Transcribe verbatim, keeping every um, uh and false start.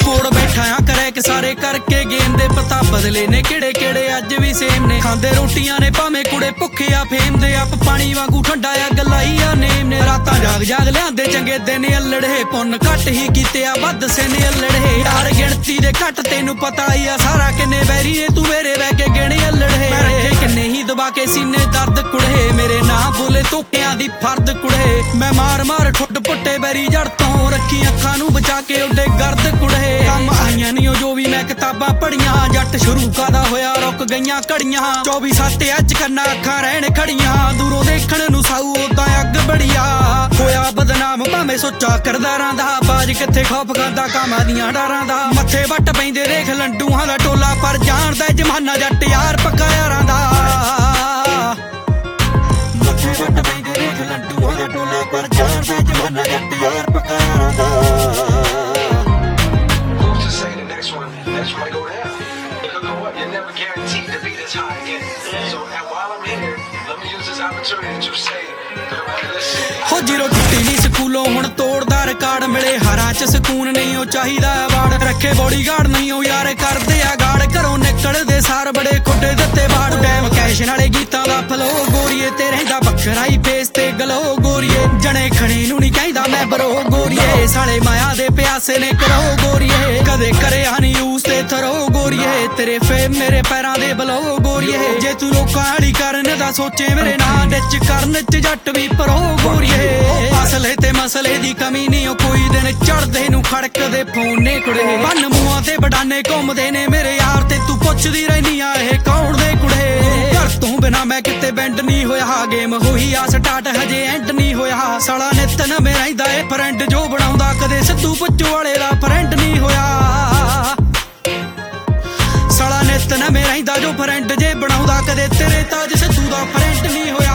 ਕੋੜ बैठा आ करे कि सारे करके गेम दे पता बदले ने किड़े किड़े अज भी सेम ने खांदे रोटियां ने भावें कुड़े भुखे आ फेम दे आप पानी वांगू ठंडा आ गलाई आ नेम ने रातां जाग जाग लिआंदे चंगे दिन अल्लड़े पुन घट ही कीते आ वध से ने अल्लड़े यार गिणती दे घट तेनू पता ही आ सारा किन्ने बैरी ने तू मेरे वह के गिणे अल्लड़े रखे किन्ने ही दबा के सीने दर्द कुड़े मेरे ना बोले धोखियां दी फर्द कुड़े मैं मार मार ठुड पुट्टे बैरी जड़ तो रखी अखां नू बचा के उडे गर्द कुड़े कम आईयां नहीं जो भी मैं किताबां पढ़ियां जट शुरू कादा होया रुक गईयां घड़ियां चौबी सत्त अज करना अखां रहण खड़ियां दूरों देखण नू साऊ उदां अग बड़िया होया बदनाम भावें सोचा करदा रहांदा बाज कित्थे खौफ खांदा कामां दियां डारां दा मत्थे वट पैंदे देख लंडूआं दा टोला पर जाणदा जमाना जट यार पक्का यारां दा मत्थे वट पैंदे देख लंडूआं दा टोला पर जाणदा जमाना जट यार पक्का यारां दा That's right, go down. It could go up. You're never guaranteed to be this high again. So, and while I'm here, let me use this opportunity to say, हो जीरो छुट्टी नहीं स्कूलों हुण तोड़दा रिकार्ड मिले हरां च सकून नहीं ओ चाहिदा अवार्ड रखे बॉडीगार्ड नहीं ओ यार करदे आ गार्ड घरों निकलदे सार बड़े खुड्डे दित्ते बाड़ टैम कैश नाले गीतां दा फ्लो गोरीए ते रहिंदा बखरा ही फेस ते गलो गोरीए जने खणे नू नहीं कहंदा मैं बरो गोरीए साले माया दे प्यासे ने करो गोरीए कदे करे हनी यूस ते थरो गोरीए तेरे फेम मेरे पैरां दे बलो गोरीए जे तू लोकां आड़ी करन दा सोचे मेरे नां डिच करन च जट भी परो गोरीए असले ते मसले दी कमी नहीं कोई दिन चढ़दे नू खड़कदे फोन ने कुड़े बन मूहां ते बडाने घुमदे ने मेरे यार ते तू पुछदी रहनी आ इह कौन दे कुड़े घर तों बिना मैं किते बैंड नहीं होया गेम होई आ स्टार्ट हजे एंड नहीं होया साला नित नवें रहिंदा ए फ्रेंड जो बनाउंदा कदे सिद्धू पुच्चो वाले दा फ्रेंड नहीं होया साला नित नवें रहिंदा जो फ्रेंड जे बनाउंदा कदे तेरे ताज सिद्धू दा फ्रेंड नहीं होया।